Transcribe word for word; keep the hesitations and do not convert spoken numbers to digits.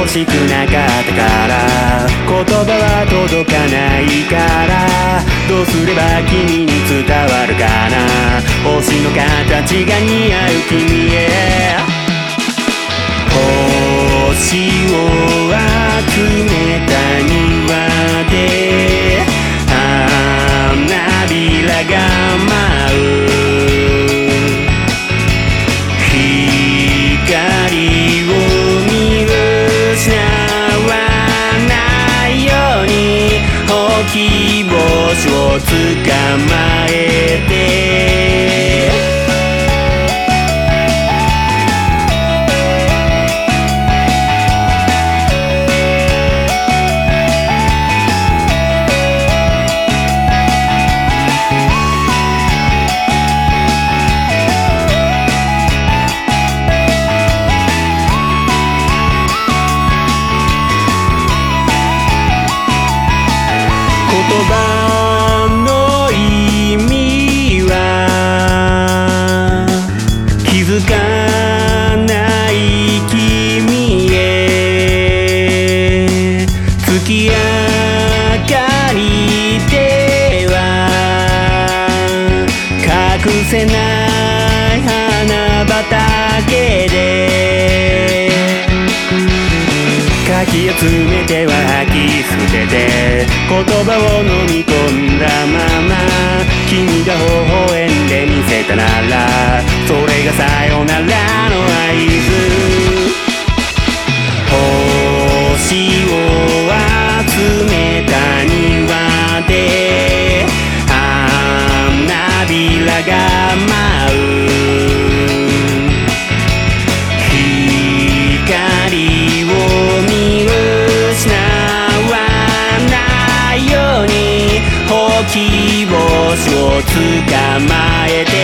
しくなかったから言葉は届かないからどうすれば君に伝わるかな星の形が似合う君へ星を集めた庭で花びらが舞う光を見失わないようにほうき星を捕まえて言葉の意味は気づかない君へ月明かりでは隠せない花畑でかき集めては吐き捨てて言葉を飲み込んだまま君が微笑んでみせたならそれがさよならの合図星を集めた庭で花びらが舞う光を見失わないようにほうき星を捕まえて